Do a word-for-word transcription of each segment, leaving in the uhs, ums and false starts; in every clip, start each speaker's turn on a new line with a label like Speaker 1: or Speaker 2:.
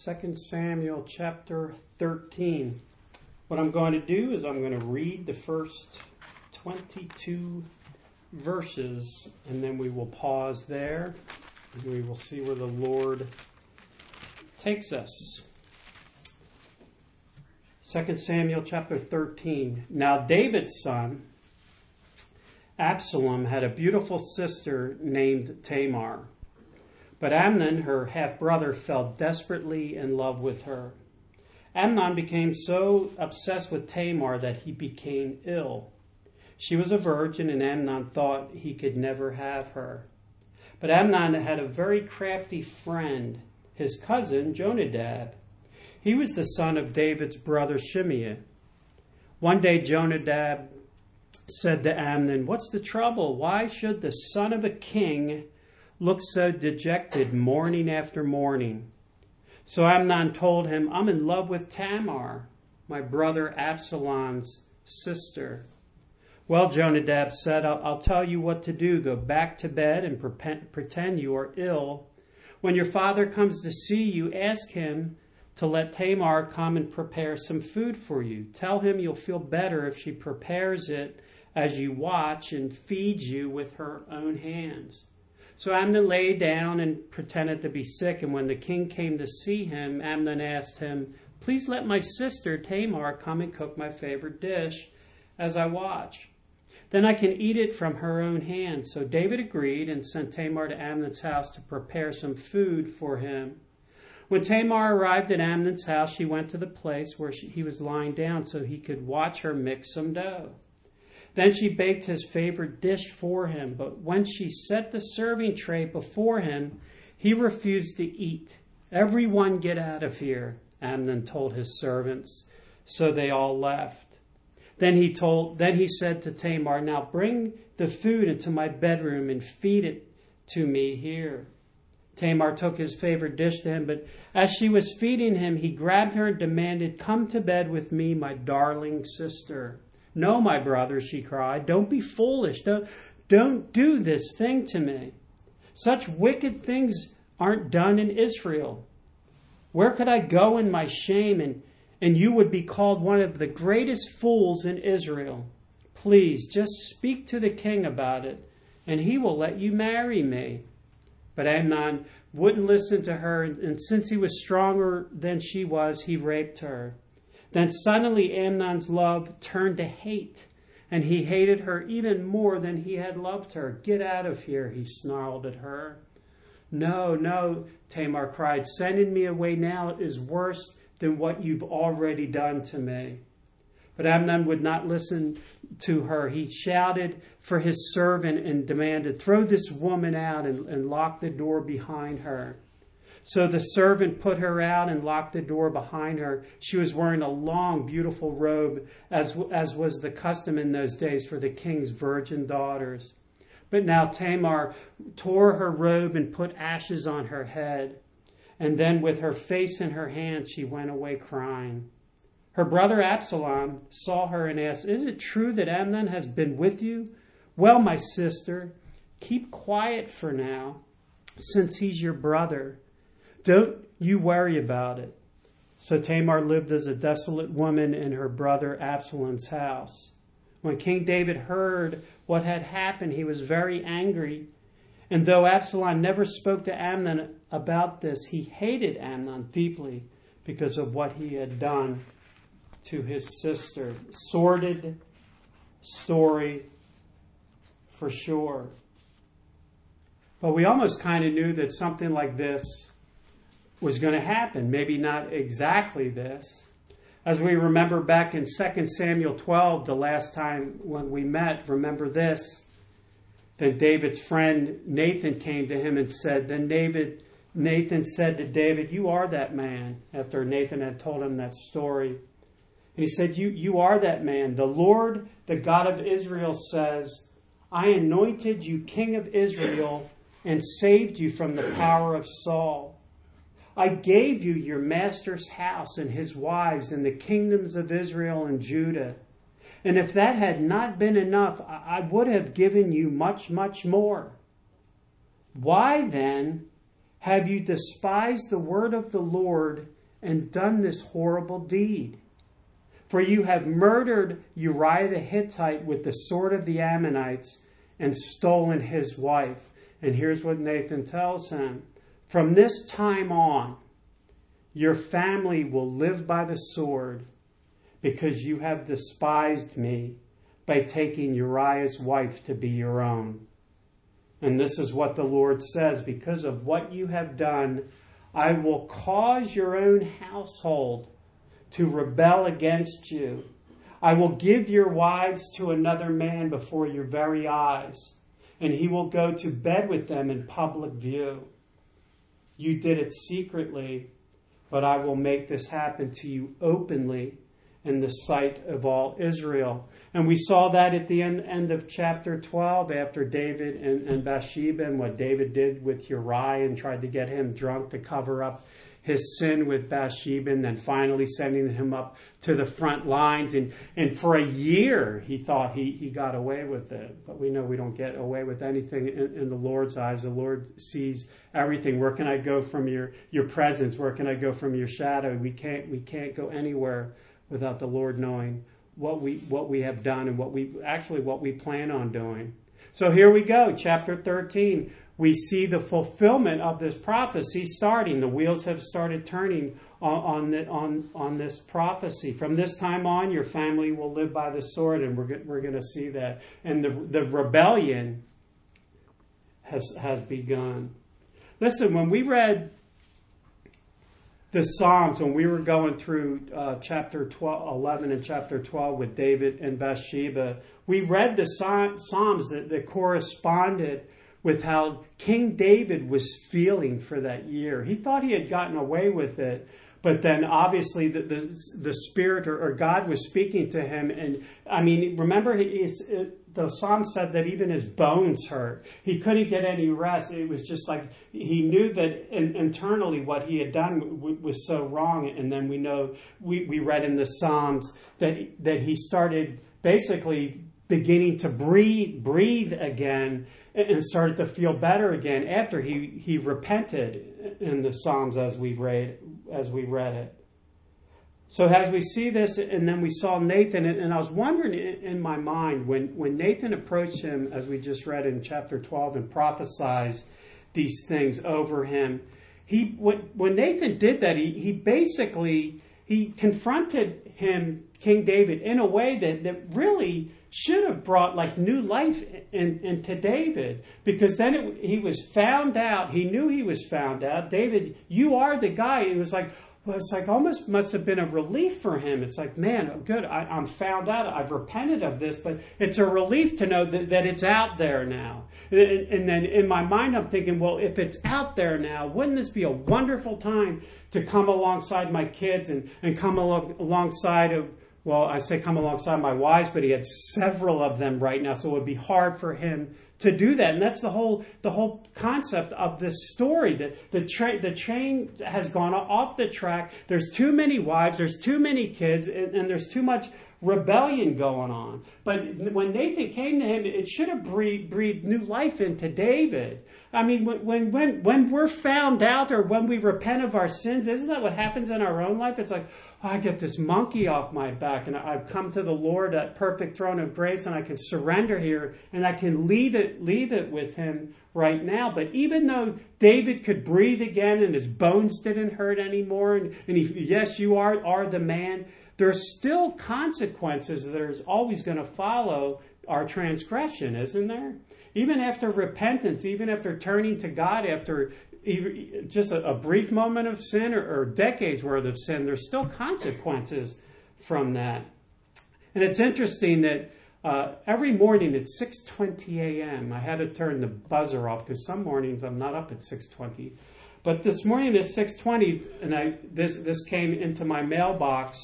Speaker 1: Second Samuel chapter thirteen. What I'm going to do is I'm going to read the first twenty-two verses, and then we will pause there, and we will see where the Lord takes us. Second Samuel chapter thirteen. Now David's son, Absalom, had a beautiful sister named Tamar. But Amnon, her half-brother, fell desperately in love with her. Amnon became so obsessed with Tamar that he became ill. She was a virgin, and Amnon thought he could never have her. But Amnon had a very crafty friend, his cousin Jonadab. He was the son of David's brother Shimei. One day Jonadab said to Amnon, "What's the trouble? Why should the son of a king look so dejected morning after morning?" So Amnon told him, "I'm in love with Tamar, my brother Absalom's sister." "Well," Jonadab said, I'll, I'll tell you what to do. Go back to bed and pre- pretend you are ill. When your father comes to see you, ask him to let Tamar come and prepare some food for you. Tell him you'll feel better if she prepares it as you watch and feeds you with her own hands." So Amnon lay down and pretended to be sick, and when the king came to see him, Amnon asked him, "Please let my sister Tamar come and cook my favorite dish as I watch. Then I can eat it from her own hands." So David agreed and sent Tamar to Amnon's house to prepare some food for him. When Tamar arrived at Amnon's house, she went to the place where she, he was lying down so he could watch her mix some dough. Then she baked his favorite dish for him, but when she set the serving tray before him, he refused to eat. "Everyone get out of here," Amnon told his servants. So they all left. Then he told, then he said to Tamar, "Now bring the food into my bedroom and feed it to me here." Tamar took his favorite dish to him, but as she was feeding him, he grabbed her and demanded, "Come to bed with me, my darling sister." "No, my brother," she cried. "Don't be foolish. Don't, don't do this thing to me. Such wicked things aren't done in Israel. Where could I go in my shame, and, and you would be called one of the greatest fools in Israel? Please, just speak to the king about it, and he will let you marry me." But Amnon wouldn't listen to her, and since he was stronger than she was, he raped her. Then suddenly Amnon's love turned to hate, and he hated her even more than he had loved her. "Get out of here," he snarled at her. "No, no," Tamar cried. "Sending me away now is worse than what you've already done to me." But Amnon would not listen to her. He shouted for his servant and demanded, "Throw this woman out and, and lock the door behind her." So the servant put her out and locked the door behind her. She was wearing a long, beautiful robe, as, as was the custom in those days for the king's virgin daughters. But now Tamar tore her robe and put ashes on her head. And then with her face in her hand, she went away crying. Her brother Absalom saw her and asked, "Is it true that Amnon has been with you?" "Well, my sister, keep quiet for now, since he's your brother. Don't you worry about it." So Tamar lived as a desolate woman in her brother Absalom's house. When King David heard what had happened, he was very angry. And though Absalom never spoke to Amnon about this, he hated Amnon deeply because of what he had done to his sister. Sordid story for sure. But we almost kind of knew that something like this was going to happen. Maybe not exactly this. As we remember back in Second Samuel twelve, the last time when we met, remember this, that David's friend Nathan came to him and said, then David, Nathan said to David, "You are that man," after Nathan had told him that story. And he said, you, you are that man. "The Lord, the God of Israel says, I anointed you king of Israel and saved you from the power of Saul. I gave you your master's house and his wives and the kingdoms of Israel and Judah. And if that had not been enough, I would have given you much, much more. Why then have you despised the word of the Lord and done this horrible deed? For you have murdered Uriah the Hittite with the sword of the Ammonites and stolen his wife. And here's what Nathan tells him. From this time on, your family will live by the sword because you have despised me by taking Uriah's wife to be your own. And this is what the Lord says, because of what you have done, I will cause your own household to rebel against you. I will give your wives to another man before your very eyes, and he will go to bed with them in public view. You did it secretly, but I will make this happen to you openly in the sight of all Israel. And we saw that at the end, end of chapter twelve, after David and, and Bathsheba, and what David did with Uriah and tried to get him drunk to cover up his sin with Bathsheba, and then finally sending him up to the front lines. And, and for a year, he thought he, he got away with it. But we know we don't get away with anything in, in the Lord's eyes. The Lord sees everything. Where can I go from your, your presence? Where can I go from your shadow? We can't we can't go anywhere without the Lord knowing what we what we have done and what we actually what we plan on doing. So here we go, chapter thirteen. We see the fulfillment of this prophecy starting. The wheels have started turning on on, the, on, on this prophecy. From this time on, your family will live by the sword, and we're we're going to see that. And the the rebellion has has begun. Listen, when we read the Psalms, when we were going through uh, chapter twelve, eleven and chapter twelve with David and Bathsheba, we read the Psalms that, that corresponded with how King David was feeling for that year. He thought he had gotten away with it, but then obviously the the, the Spirit or, or God was speaking to him. And I mean, remember, he's, it, the Psalm said that even his bones hurt. He couldn't get any rest. It was just like he knew that in, internally what he had done w- was so wrong. And then we know, we, we read in the Psalms that that he started basically beginning to breathe, breathe again, and started to feel better again after he, he repented in the Psalms as we read as we read it. So as we see this, and then we saw Nathan, and I was wondering in my mind, when, when Nathan approached him, as we just read in chapter twelve, and prophesied these things over him, he when, when Nathan did that, he, he basically, he confronted him, King David, in a way that, that really should have brought like new life in, into David, because then it, he was found out. He knew he was found out. David, you are the guy. It was like, well, it's like almost must have been a relief for him. It's like, man, good, I, I'm found out. I've repented of this, but it's a relief to know that, that it's out there now. And, and then in my mind, I'm thinking, well, if it's out there now, wouldn't this be a wonderful time to come alongside my kids and, and come along, alongside of, well, I say come alongside my wives, but he had several of them right now, so it would be hard for him to do that. And that's the whole the whole concept of this story. That the train the train has gone off the track. There's too many wives, there's too many kids, and, and there's too much rebellion going on. But when Nathan came to him, it should have breathed, breathed new life into David. I mean, when when when we're found out, or when we repent of our sins, isn't that what happens in our own life? It's like, oh, I get this monkey off my back, and I've come to the Lord at perfect throne of grace, and I can surrender here, and I can leave it leave it with him right now. But even though David could breathe again, and his bones didn't hurt anymore, and, and he, yes, you are are the man, there's still consequences that are always going to follow our transgression, isn't there? Even after repentance, even after turning to God, after just a, a brief moment of sin, or, or decades worth of sin, there's still consequences from that. And it's interesting that uh, every morning at six twenty a.m., I had to turn the buzzer off, because some mornings I'm not up at six twenty. But this morning at six twenty, and I this this came into my mailbox.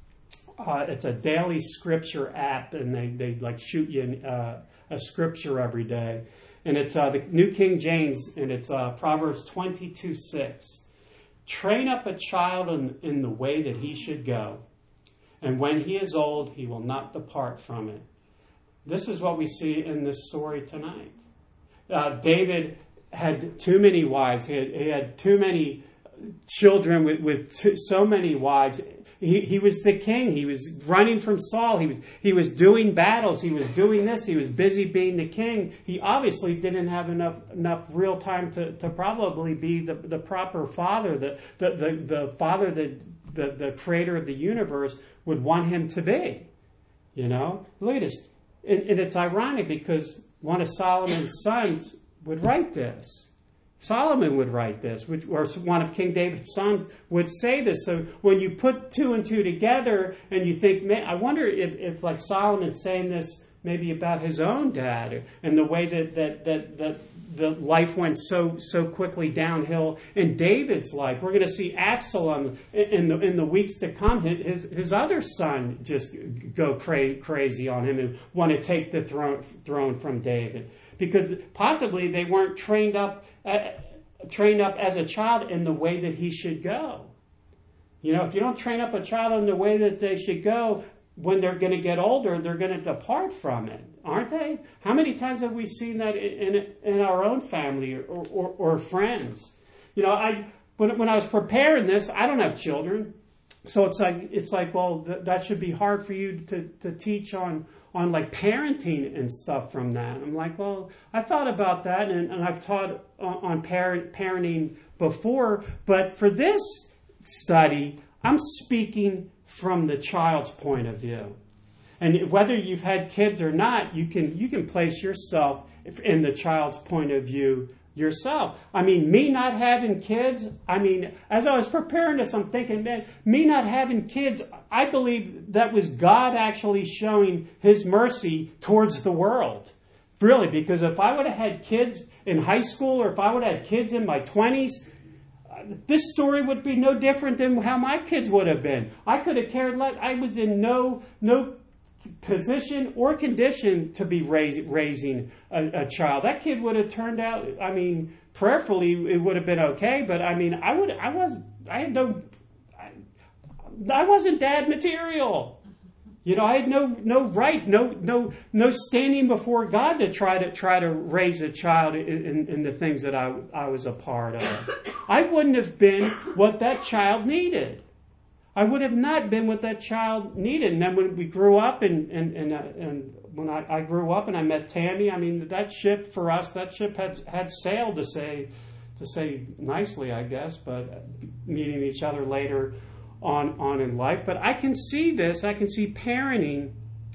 Speaker 1: Uh, it's a daily scripture app, and they, they like shoot you in, uh, a scripture every day. And it's uh, the New King James, and it's uh, Proverbs twenty-two six. Train up a child in, in the way that he should go, and when he is old, he will not depart from it. This is what we see in this story tonight. Uh, David had too many wives. He had, he had too many children with, with too, so many wives. He, he was the king. He was running from Saul. He was, he was doing battles. He was doing this. He was busy being the king. He obviously didn't have enough enough real time to, to probably be the, the proper father, the the, the, the father that the, the creator of the universe would want him to be. You know? Look at this. And, and it's ironic because one of Solomon's sons would write this. Solomon would write this, which, or one of King David's sons would say this. So when you put two and two together and you think, man, I wonder if, if like Solomon's saying this maybe about his own dad and the way that that that, that the life went so so quickly downhill in David's life. We're going to see Absalom in the in the weeks to come. His his other son just go cra- crazy on him and want to take the throne throne from David. Because possibly they weren't trained up uh, trained up as a child in the way that he should go. You know, if you don't train up a child in the way that they should go, when they're going to get older, they're going to depart from it, aren't they? How many times have we seen that in in, in our own family or, or, or friends? You know, I when when I was preparing this, I don't have children, so it's like it's like well, th- that should be hard for you to to teach on. on like parenting and stuff from that. I'm like, well, I thought about that and, and I've taught on, on parent, parenting before, but for this study, I'm speaking from the child's point of view. And whether you've had kids or not, you can you can place yourself in the child's point of view yourself. I mean, me not having kids, I mean, as I was preparing this, I'm thinking, man, me not having kids, I believe that was God actually showing his mercy towards the world. Really, because if I would have had kids in high school or if I would have had kids in my twenties, this story would be no different than how my kids would have been. I could have cared less. I was in no no position or condition to be raise, raising a, a child. That kid would have turned out, I mean, prayerfully it would have been okay, but I mean, I would, I was, I had no, I, I wasn't dad material. You know, I had no no right, no no no standing before God to try to try to raise a child in, in, in the things that I I was a part of. I wouldn't have been what that child needed. I would have not been what that child needed. And then when we grew up and and and, uh, and when I, I grew up and I met Tammy, I mean, that ship for us, that ship had had sailed to say to say nicely, I guess, but meeting each other later on on in life. But I can see this, I can see parenting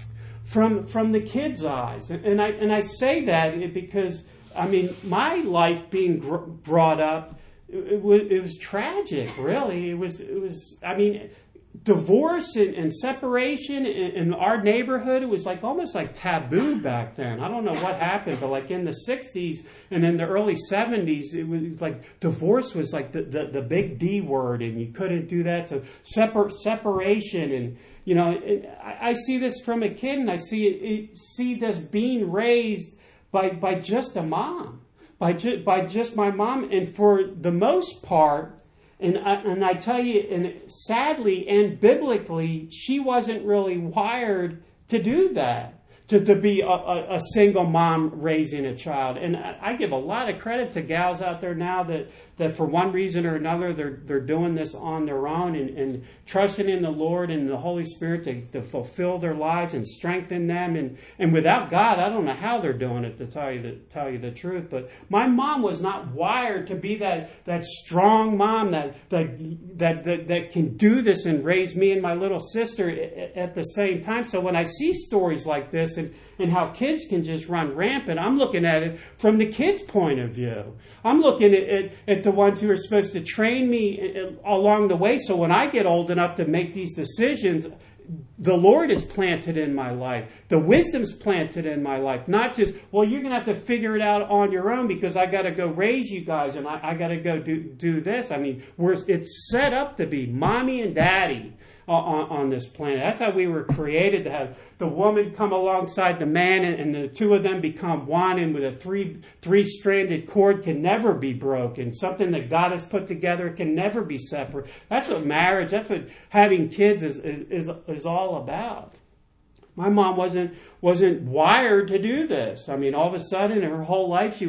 Speaker 1: from from the kids' eyes. And, and I and I say that because, I mean, my life being gr- brought up, It was, it was tragic, really. It was, it was. I mean, divorce and, and separation in, in our neighborhood, it was like almost like taboo back then. I don't know what happened, but like in the sixties and in the early seventies, it was like divorce was like the, the, the big D word, and you couldn't do that. So separ- separation, and you know, I, I see this from a kid, and I see it, it, see this being raised by by just a mom. By just, by just my mom, and for the most part, and I, and I tell you, and sadly and biblically, she wasn't really wired to do that, to, to be a, a, a single mom raising a child. And I, I give a lot of credit to gals out there now that, that for one reason or another, they're they're doing this on their own and, and trusting in the Lord and the Holy Spirit to, to fulfill their lives and strengthen them. And, and without God, I don't know how they're doing it, to tell you the, tell you the truth. But my mom was not wired to be that, that strong mom that, that, that, that, that can do this and raise me and my little sister at, at the same time. So when I see stories like this and, and how kids can just run rampant, I'm looking at it from the kids' point of view. I'm looking at, at, at the ones who are supposed to train me along the way, so when I get old enough to make these decisions, the Lord is planted in my life. The wisdom's planted in my life. Not just, well, you're going to have to figure it out on your own because I got to go raise you guys and I, I got to go do, do this. I mean, we're, it's set up to be mommy and daddy on, on this planet. That's how we were created, to have the woman come alongside the man, and, and the two of them become one, and with a three three-stranded cord can never be broken. Something that God has put together can never be separate. That's what marriage, that's what having kids is is, is, is all about. My mom wasn't wasn't wired to do this. I mean, all of a sudden, in her whole life, she was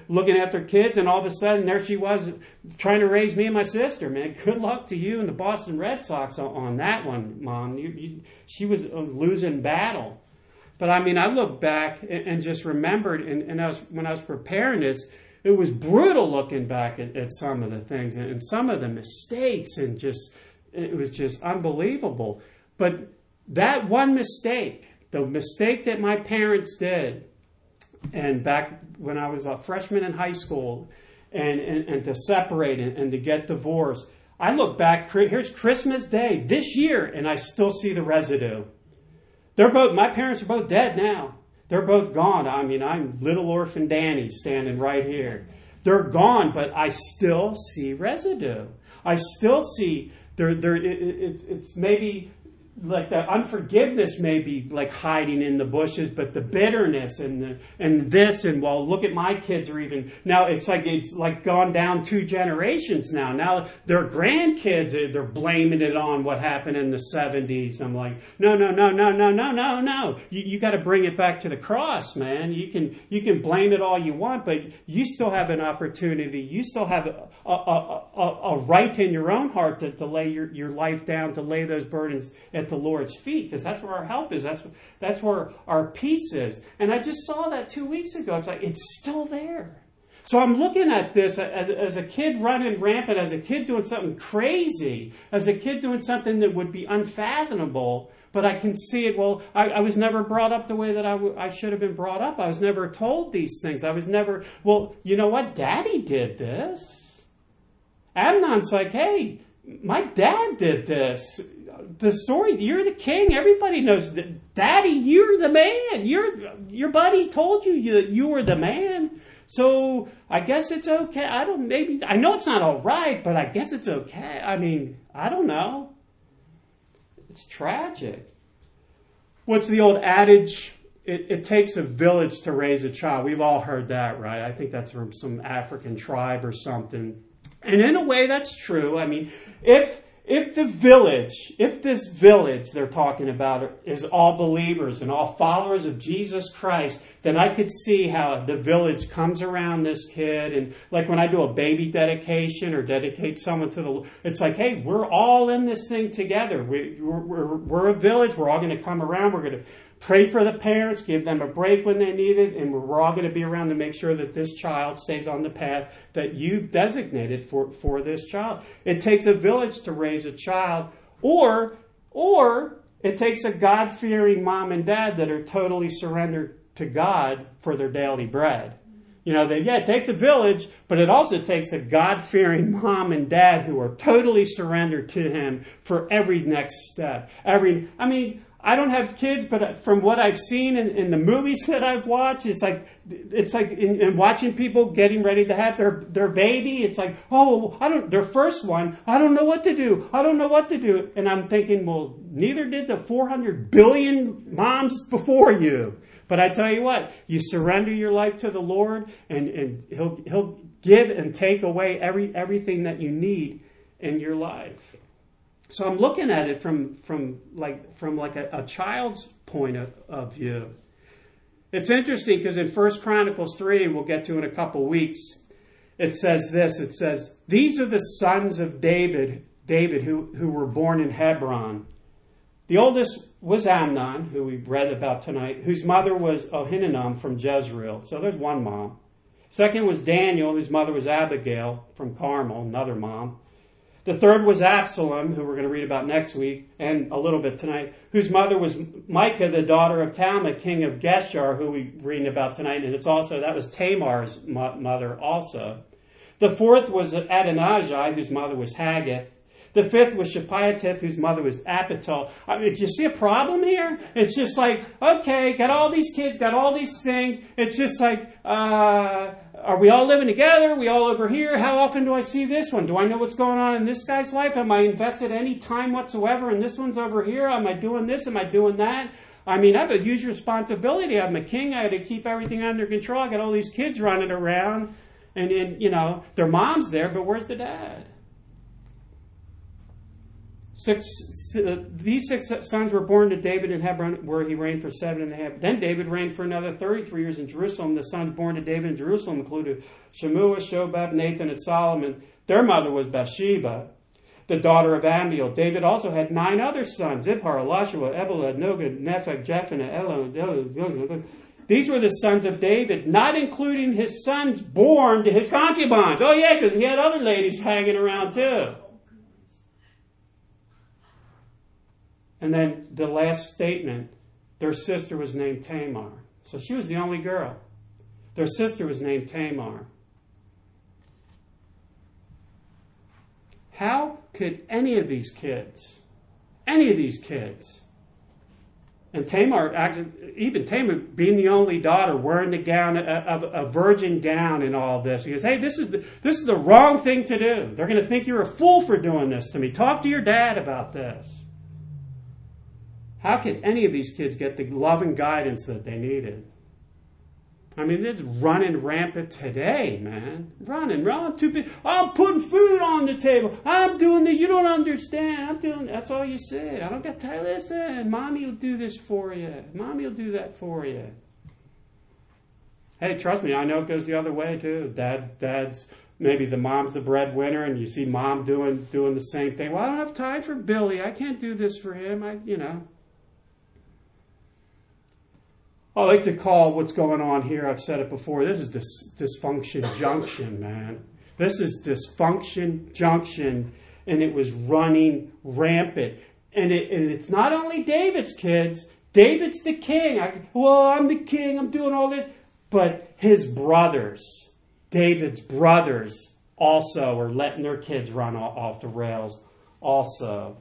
Speaker 1: looking after kids, and all of a sudden there she was trying to raise me and my sister. Man, good luck to you and the Boston Red Sox on, on that one, Mom. You, you, she was losing battle. But I mean, I look back and, and just remembered, and, and I was, when I was preparing this, it was brutal looking back at, at some of the things and, and some of the mistakes, and just it was just unbelievable. But that one mistake, the mistake that my parents did, and back when I was a freshman in high school, and, and, and to separate and, and to get divorced, I look back, here's Christmas Day this year, and I still see the residue. They're both, my parents are both dead now. They're both gone. I mean, I'm little orphan Danny standing right here. They're gone, but I still see residue. I still see there. There, it, it, it's maybe like the unforgiveness may be like hiding in the bushes, but the bitterness and the, and this and well, look at my kids are even now. It's like it's like gone down two generations now. Now their grandkids they're blaming it on what happened in the seventies. I'm like, no, no, no, no, no, no, no, no. You, you got to bring it back to the cross, man. You can you can blame it all you want, but you still have an opportunity. You still have a a, a, a, a right in your own heart to, to lay your, your life down, to lay those burdens at the Lord's feet, because that's where our help is. That's that's where our peace is. And I just saw that two weeks ago. It's like it's still there. So I'm looking at this as, as a kid running rampant, as a kid doing something crazy, as a kid doing something that would be unfathomable. But I can see it. Well, I, I was never brought up the way that I, w- I should have been brought up. I was never told these things. I was never, well, you know what? Daddy did this. Amnon's like, hey, my dad did this. The story, you're the king. Everybody knows that. Daddy, you're the man. You're, your buddy told you, you you were the man. So I guess it's okay. I don't, maybe, I know it's not all right, but I guess it's okay. I mean, I don't know. It's tragic. What's the old adage? It, it takes a village to raise a child. We've all heard that, right? I think that's from some African tribe or something. And in a way, that's true. I mean, if if the village, if this village they're talking about is all believers and all followers of Jesus Christ, then I could see how the village comes around this kid. And like when I do a baby dedication or dedicate someone to the, it's like, hey, we're all in this thing together. We, we're, we're, we're a village. We're all going to come around. We're going to pray for the parents, give them a break when they need it, and we're all going to be around to make sure that this child stays on the path that you've designated for, for this child. It takes a village to raise a child, or or it takes a God-fearing mom and dad that are totally surrendered to God for their daily bread. You know, they, yeah, it takes a village, but it also takes a God-fearing mom and dad who are totally surrendered to Him for every next step. Every, I mean, I don't have kids, but from what I've seen in, in the movies that I've watched, it's like it's like in, in watching people getting ready to have their, their baby. It's like, oh, I don't. Their first one, I don't know what to do. I don't know what to do. And I'm thinking, well, neither did the four hundred billion moms before you. But I tell you what, you surrender your life to the Lord, and, and He'll He'll give and take away every everything that you need in your life. So I'm looking at it from from like from like a, a child's point of, of view. It's interesting because in First Chronicles three, we'll get to in a couple weeks, it says this. It says, these are the sons of David, David who, who were born in Hebron. The oldest was Amnon, who we read about tonight, whose mother was Ahinoam from Jezreel. So there's one mom. Second was Daniel, whose mother was Abigail from Carmel, another mom. The third was Absalom, who we're going to read about next week, and a little bit tonight, whose mother was Micah, the daughter of Talmud, king of Geshur, who we're reading about tonight, and it's also, that was Tamar's mother also. The fourth was Adonijah, whose mother was Haggith. The fifth was Shepiatif, whose mother was Apital. I mean, do you see a problem here? It's just like, okay, got all these kids, got all these things. It's just like, uh, are we all living together? Are we all over here? How often do I see this one? Do I know what's going on in this guy's life? Am I invested any time whatsoever? And this one's over here. Am I doing this? Am I doing that? I mean, I have a huge responsibility. I'm a king. I had to keep everything under control. I got all these kids running around. And then, you know, their mom's there, but where's the dad? Six, uh, these six sons were born to David in Hebron, where he reigned for seven and a half. Then David reigned for another thirty-three years in Jerusalem. The sons born to David in Jerusalem included Shemua, Shobab, Nathan, and Solomon. Their mother was Bathsheba, the daughter of Amiel. David also had nine other sons: Ibhar, Elishua, Ebeled, Nogad, Nepheg, Jephaneh, Elon. These were the sons of David, not including his sons born to his concubines. Oh yeah, because he had other ladies hanging around too. And then the last statement, their sister was named Tamar. So she was the only girl. Their sister was named Tamar. How could any of these kids, any of these kids, and Tamar, even Tamar being the only daughter, wearing the gown, a, a, a virgin gown and all this. He goes, hey, this is, the, this is the wrong thing to do. They're going to think you're a fool for doing this to me. Talk to your dad about this. How could any of these kids get the love and guidance that they needed? I mean, it's running rampant today, man. Running, running. I'm too big. I'm putting food on the table. I'm doing the, you don't understand. I'm doing, that's all you say. I don't got time. Listen, mommy will do this for you. Mommy will do that for you. Hey, trust me, I know it goes the other way too. Dad, dad's, maybe the mom's the breadwinner and you see mom doing, doing the same thing. Well, I don't have time for Billy. I can't do this for him. I, you know. I like to call what's going on here, I've said it before, this is dis- dysfunction junction, man. This is dysfunction junction, and it was running rampant. And, it, and it's not only David's kids. David's the king. I, well, I'm the king. I'm doing all this. But his brothers, David's brothers, also are letting their kids run off, off the rails also.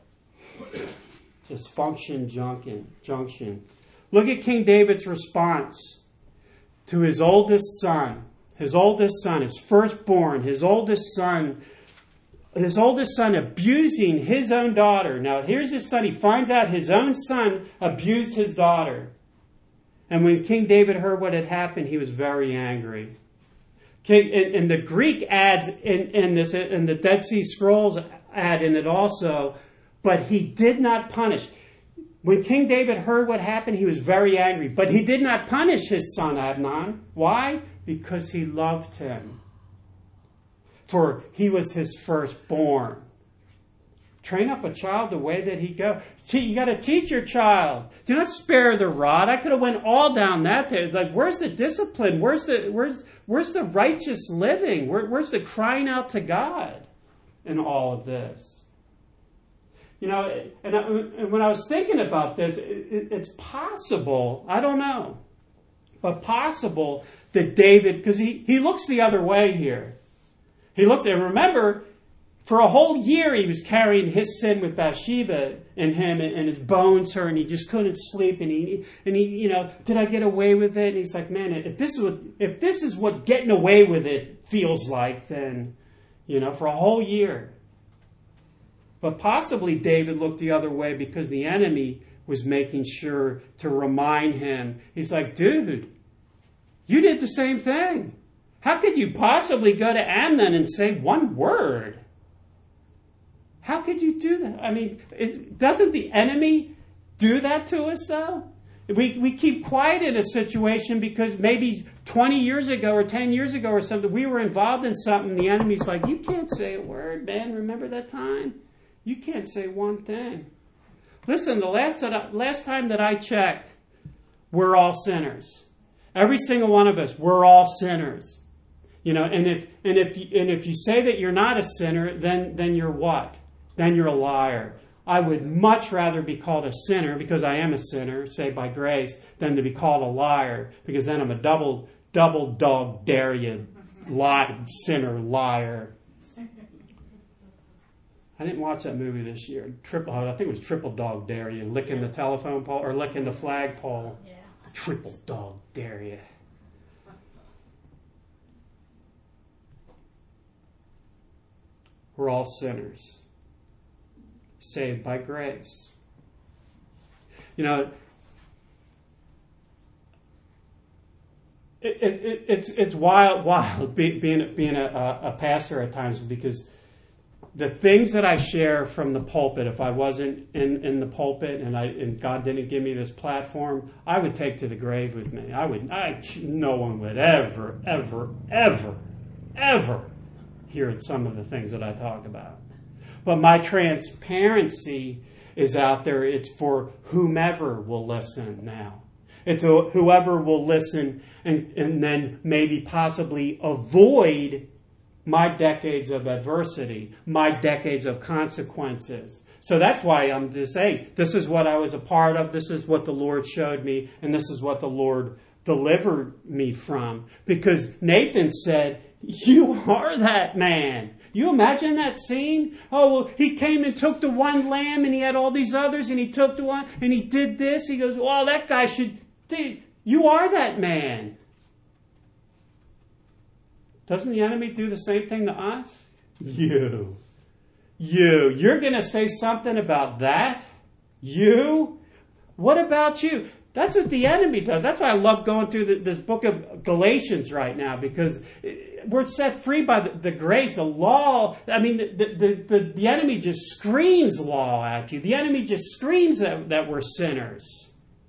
Speaker 1: Dysfunction junction. junction. Look at King David's response to his oldest son. His oldest son, his firstborn, his oldest son, his oldest son abusing his own daughter. Now, here's his son. He finds out his own son abused his daughter. And when King David heard what had happened, he was very angry. King, and, and the Greek adds in, in this, in the Dead Sea Scrolls add in it also, but he did not punish. When King David heard what happened, he was very angry. But he did not punish his son Amnon. Why? Because he loved him. For he was his firstborn. Train up a child the way that he goes. See, you got to teach your child. Do not spare the rod. I could have went all down that there. Like, where's the discipline? Where's the where's where's the righteous living? Where, where's the crying out to God in all of this? You know, and, I, and when I was thinking about this, it, it, it's possible, I don't know, but possible that David, because he, he looks the other way here. He looks, and remember, for a whole year he was carrying his sin with Bathsheba in him, and, and his bones hurt, and he just couldn't sleep, and he, and he, you know, did I get away with it? And he's like, man, if this is what, if this is what getting away with it feels like, then, you know, for a whole year. But possibly David looked the other way because the enemy was making sure to remind him. He's like, dude, you did the same thing. How could you possibly go to Amnon and say one word? How could you do that? I mean, it, doesn't the enemy do that to us, though? We we keep quiet in a situation because maybe twenty years ago or ten years ago or something, we were involved in something. The enemy's like, you can't say a word, man. Remember that time? You can't say one thing. Listen, the last, that I, last time that I checked, we're all sinners. Every single one of us, we're all sinners. You know, and if and if you, and if you say that you're not a sinner, then then you're what? Then you're a liar. I would much rather be called a sinner because I am a sinner, saved by grace, than to be called a liar because then I'm a double double dog dare you, lie, sinner, liar. I didn't watch that movie this year. Triple, I think it was Triple Dog Dare You, licking the telephone pole or licking the flagpole. Yeah. Triple Dog Dare You. We're all sinners, saved by grace. You know, it, it, it's it's wild, wild being being a, a, a pastor at times because the things that I share from the pulpit, if I wasn't in, in the pulpit and I and God didn't give me this platform, I would take to the grave with me. I would. I no one would ever, ever, ever, ever hear some of the things that I talk about. But my transparency is out there. It's for whomever will listen now. It's a, whoever will listen and, and then maybe possibly avoid my decades of adversity, my decades of consequences. So that's why I'm just saying, this is what I was a part of, this is what the Lord showed me, and this is what the Lord delivered me from. Because Nathan said, you are that man. You imagine that scene? Oh, well, he came and took the one lamb, and he had all these others, and he took the one, and he did this. He goes, well, that guy should, you are that man. Doesn't the enemy do the same thing to us? You. You. You're going to say something about that? You? What about you? That's what the enemy does. That's why I love going through the, this book of Galatians right now, because we're set free by the, the grace, the law. I mean, the, the, the, the enemy just screams law at you. The enemy just screams that, that we're sinners.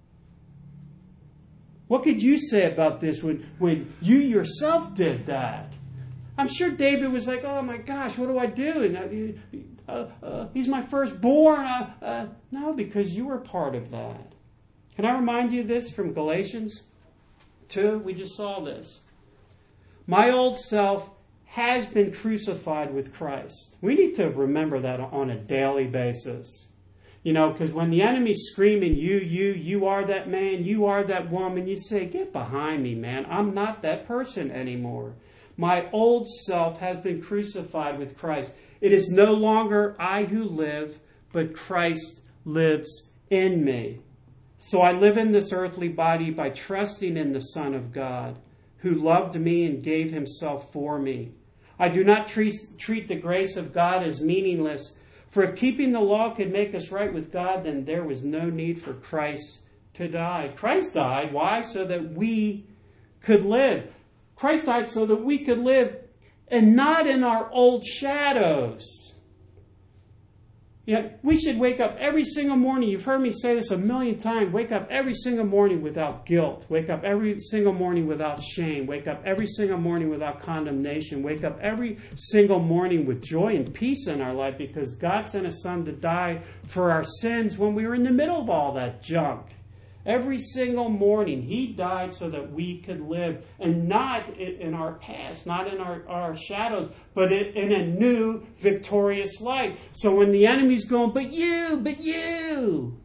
Speaker 1: What could you say about this when, when you yourself did that? I'm sure David was like, oh my gosh, what do I do? And uh, uh, he's my firstborn. Uh, uh, no, because you were part of that. Can I remind you of this from Galatians two? We just saw this. My old self has been crucified with Christ. We need to remember that on a daily basis. You know, because when the enemy's screaming, you, you, you are that man, you are that woman, you say, get behind me, man. I'm not that person anymore. My old self has been crucified with Christ. It is no longer I who live, but Christ lives in me. So I live in this earthly body by trusting in the Son of God, who loved me and gave himself for me. I do not treat, treat the grace of God as meaningless. For if keeping the law could make us right with God, then there was no need for Christ to die. Christ died. Why? So that we could live. Christ died so that we could live and not in our old shadows. You know, we should wake up every single morning. You've heard me say this a million times. Wake up every single morning without guilt. Wake up every single morning without shame. Wake up every single morning without condemnation. Wake up every single morning with joy and peace in our life, because God sent His Son to die for our sins when we were in the middle of all that junk. Every single morning, He died so that we could live, and not in our past, not in our, our shadows, but in a new, victorious life. So when the enemy's going, but you, but you.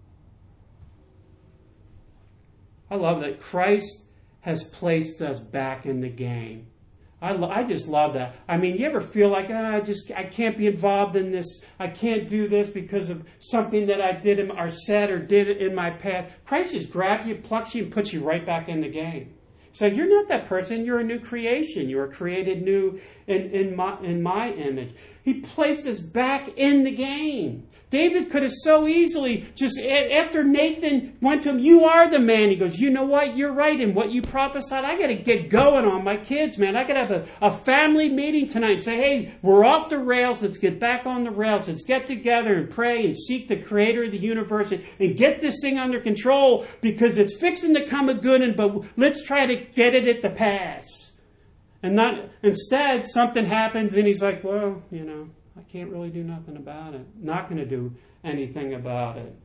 Speaker 1: I love that Christ has placed us back in the game. I, lo- I just love that. I mean, you ever feel like, oh, I just I can't be involved in this. I can't do this because of something that I did in, or said or did in my past. Christ just grabs you, plucks you, and puts you right back in the game. So you're not that person. You're a new creation. You were created new in, in, my, in my image. He placed us back in the game. David could have so easily, just after Nathan went to him, you are the man. He goes, you know what? You're right. And what you prophesied, I got to get going on my kids, man. I got to have a, a family meeting tonight and say, hey, we're off the rails. Let's get back on the rails. Let's get together and pray and seek the creator of the universe and, and get this thing under control, because it's fixing to come a good one, but let's try to get it at the pass. And not instead, something happens and he's like, well, you know, I can't really do nothing about it. Not going to do anything about it.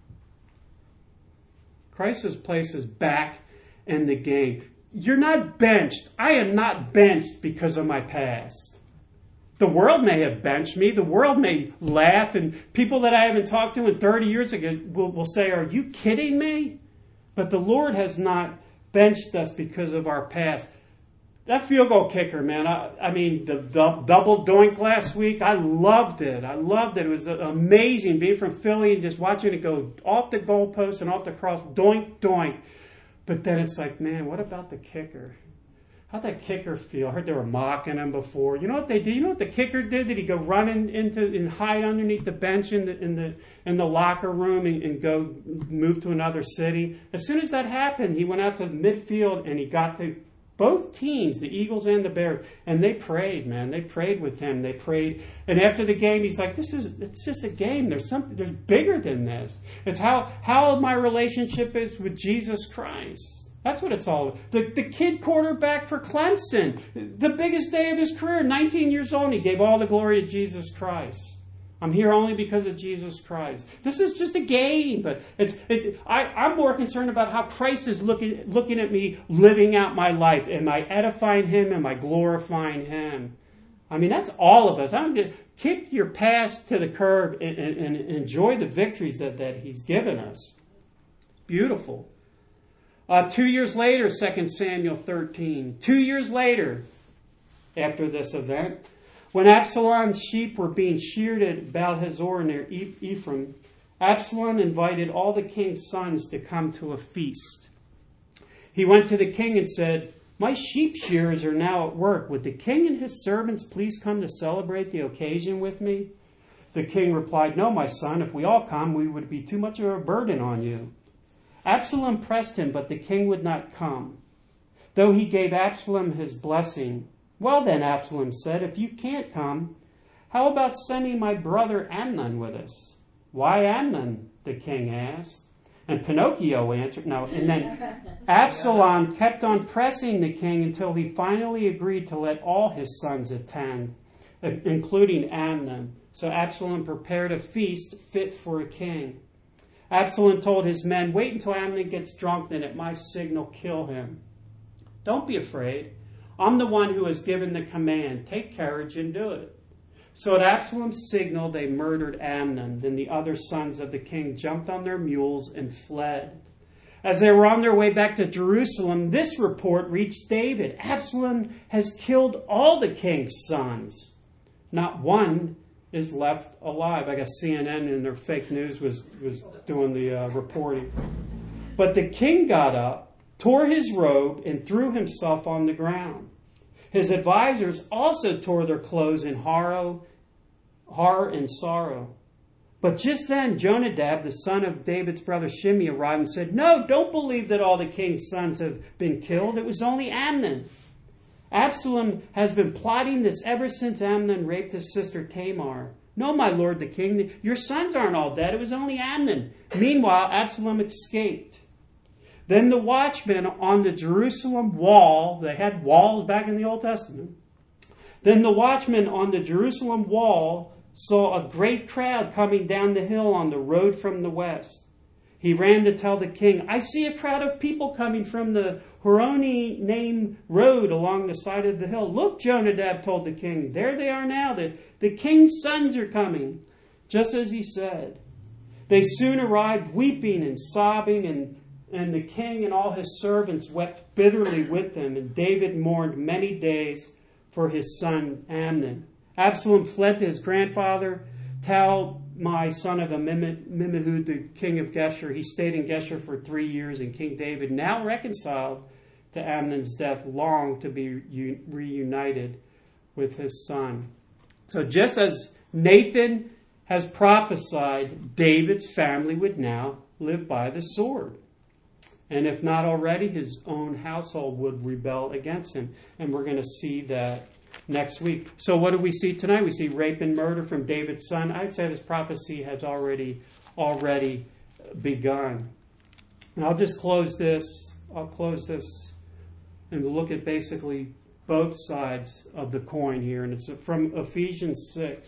Speaker 1: Christ has placed us back in the game. You're not benched. I am not benched because of my past. The world may have benched me. The world may laugh, and people that I haven't talked to in thirty years ago will, will say, are you kidding me? But the Lord has not benched us because of our past. That field goal kicker, man, I, I mean, the, the double doink last week, I loved it. I loved it. It was amazing being from Philly and just watching it go off the goalpost and off the cross, doink, doink. But then it's like, man, what about the kicker? How'd that kicker feel? I heard they were mocking him before. You know what they did? You know what the kicker did? Did he go running into and hide underneath the bench in the in the in the locker room and, and go move to another city? As soon as that happened, he went out to midfield and he got the Both teams, the Eagles and the Bears, and they prayed, man. They prayed with him. They prayed, and after the game, he's like, "This is it's just a game. There's something. There's bigger than this. It's how how my relationship is with Jesus Christ. That's what it's all about." The the kid quarterback for Clemson, the biggest day of his career, nineteen years old, and he gave all the glory to Jesus Christ. I'm here only because of Jesus Christ. This is just a game, but it's, it, I, I'm more concerned about how Christ is looking looking at me, living out my life. Am I edifying Him? Am I glorifying Him? I mean, that's all of us. I'm gonna kick your past to the curb and, and, and enjoy the victories that, that He's given us. Beautiful. Uh, two years later, Second Samuel thirteen. Two years later, after this event, when Absalom's sheep were being sheared at Baal-hazor near Ephraim, Absalom invited all the king's sons to come to a feast. He went to the king and said, "My sheep shearers are now at work. Would the king and his servants please come to celebrate the occasion with me?" The king replied, "No, my son. If we all come, we would be too much of a burden on you." Absalom pressed him, but the king would not come, though he gave Absalom his blessing. "Well then," Absalom said, "if you can't come, how about sending my brother Amnon with us?" "Why Amnon?" the king asked. And Pinocchio answered, no. And then Absalom kept on pressing the king until he finally agreed to let all his sons attend, including Amnon. So Absalom prepared a feast fit for a king. Absalom told his men, "Wait until Amnon gets drunk, then at my signal kill him. Don't be afraid. I'm the one who has given the command. Take courage and do it." So at Absalom's signal, they murdered Amnon. Then the other sons of the king jumped on their mules and fled. As they were on their way back to Jerusalem, this report reached David. "Absalom has killed all the king's sons. Not one is left alive." I guess C N N in their fake news was, was doing the uh, reporting. But the king got up, tore his robe, and threw himself on the ground. His advisors also tore their clothes in horror, horror and sorrow. But just then Jonadab, the son of David's brother Shimei, arrived and said, "No, don't believe that all the king's sons have been killed. It was only Amnon. Absalom has been plotting this ever since Amnon raped his sister Tamar. No, my lord the king, your sons aren't all dead. It was only Amnon." Meanwhile, Absalom escaped. Then the watchmen on the Jerusalem wall, they had walls back in the Old Testament. Then the watchmen on the Jerusalem wall saw a great crowd coming down the hill on the road from the west. He ran to tell the king, "I see a crowd of people coming from the Horoni-Naim road along the side of the hill." "Look," Jonadab told the king, "there they are now. The, the king's sons are coming," just as he said. They soon arrived, weeping and sobbing, and And the king and all his servants wept bitterly with them, and David mourned many days for his son Amnon. Absalom fled to his grandfather, Talmai, son of Ammihud, the king of Geshur. He stayed in Geshur for three years, and King David, now reconciled to Amnon's death, longed to be reunited with his son. So just as Nathan has prophesied, David's family would now live by the sword. And if not already, his own household would rebel against him. And we're going to see that next week. So what do we see tonight? We see rape and murder from David's son. I'd say this prophecy has already already begun. And I'll just close this. I'll close this and look at basically both sides of the coin here. And it's from Ephesians six.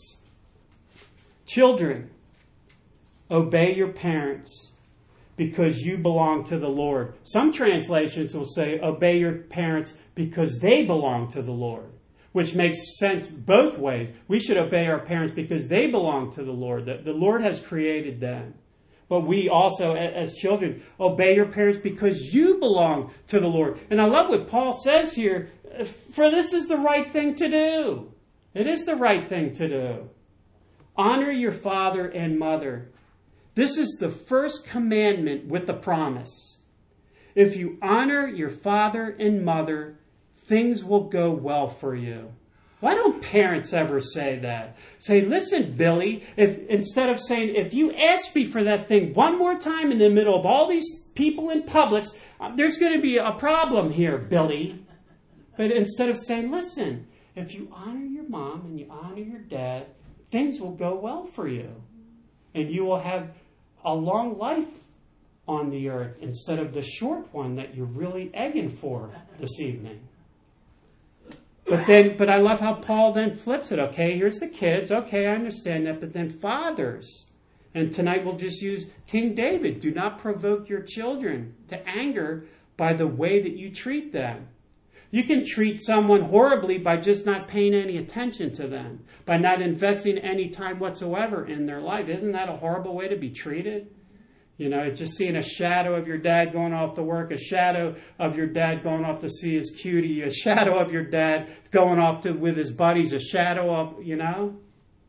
Speaker 1: "Children, obey your parents, because you belong to the Lord." Some translations will say, "Obey your parents because they belong to the Lord," which makes sense both ways. We should obey our parents because they belong to the Lord. The, the Lord has created them. But we also, as children, obey your parents because you belong to the Lord. And I love what Paul says here, for this is the right thing to do. It is the right thing to do. Honor your father and mother. This is the first commandment with a promise. If you honor your father and mother, things will go well for you. Why don't parents ever say that? Say, "Listen, Billy," if instead of saying, "If you ask me for that thing one more time in the middle of all these people in Publix, there's going to be a problem here, Billy." But instead of saying, listen, if you honor your mom and you honor your dad, things will go well for you. And you will have a long life on the earth instead of the short one that you're really egging for this evening. But then, but I love how Paul then flips it. Okay, here's the kids. Okay, I understand that. But then fathers. And tonight we'll just use King David. Do not provoke your children to anger by the way that you treat them. You can treat someone horribly by just not paying any attention to them, by not investing any time whatsoever in their life. Isn't that a horrible way to be treated? You know, just seeing a shadow of your dad going off to work, a shadow of your dad going off to see his cutie, a shadow of your dad going off to with his buddies, a shadow of, you know.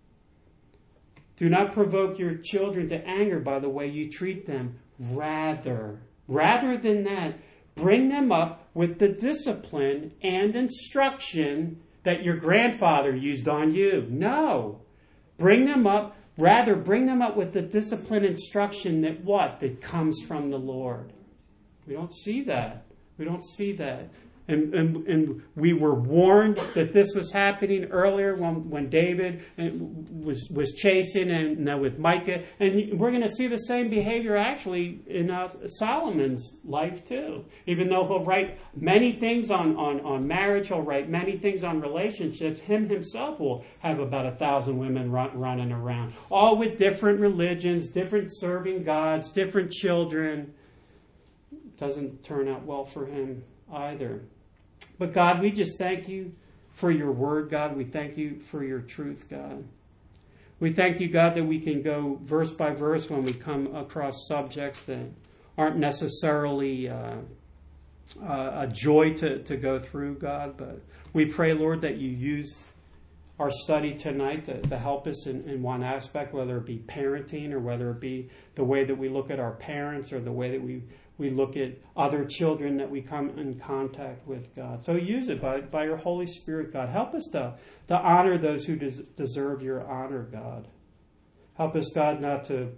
Speaker 1: Do not provoke your children to anger by the way you treat them. Rather, rather than that, bring them up with the discipline and instruction that your grandfather used on you. No. Bring them up, rather bring them up with the discipline instruction that what? That comes from the Lord. We don't see that. We don't see that. And, and, and we were warned that this was happening earlier when, when David was was chasing and now with Micah. And we're going to see the same behavior actually in uh, Solomon's life too. Even though he'll write many things on, on, on marriage, he'll write many things on relationships, him himself will have about a thousand women run, running around. All with different religions, different serving gods, different children. Doesn't turn out well for him either. But God, we just thank you for your word, God. We thank you for your truth, God. We thank you, God, that we can go verse by verse when we come across subjects that aren't necessarily uh, uh, a joy to, to go through, God. But we pray, Lord, that you use our study tonight to, to help us in, in one aspect, whether it be parenting or whether it be the way that we look at our parents or the way that we We look at other children that we come in contact with, God. So use it by, by your Holy Spirit, God. Help us to, to honor those who des- deserve your honor, God. Help us, God, not to,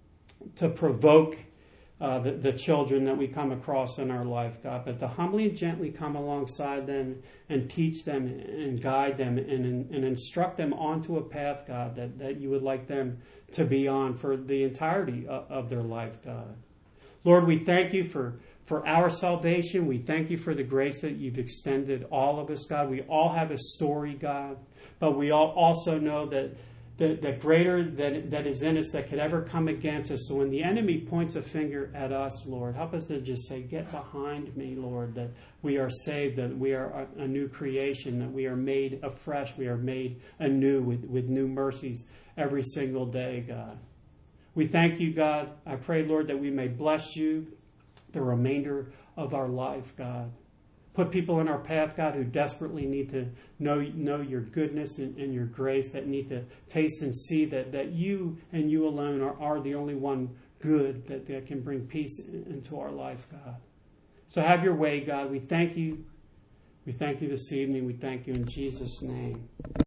Speaker 1: to provoke uh, the, the children that we come across in our life, God, but to humbly and gently come alongside them and teach them and guide them and, and instruct them onto a path, God, that, that you would like them to be on for the entirety of, of their life, God. Lord, we thank you for, for our salvation. We thank you for the grace that you've extended all of us, God. We all have a story, God, but we all also know that the, the greater that, that is in us that could ever come against us. So when the enemy points a finger at us, Lord, help us to just say, get behind me, Lord, that we are saved, that we are a, a new creation, that we are made afresh, we are made anew with, with new mercies every single day, God. We thank you, God. I pray, Lord, that we may bless you the remainder of our life, God. Put people in our path, God, who desperately need to know, know your goodness and, and your grace, that need to taste and see that, that you and you alone are, are the only one good that, that can bring peace into our life, God. So have your way, God. We thank you. We thank you this evening. We thank you in Jesus' name.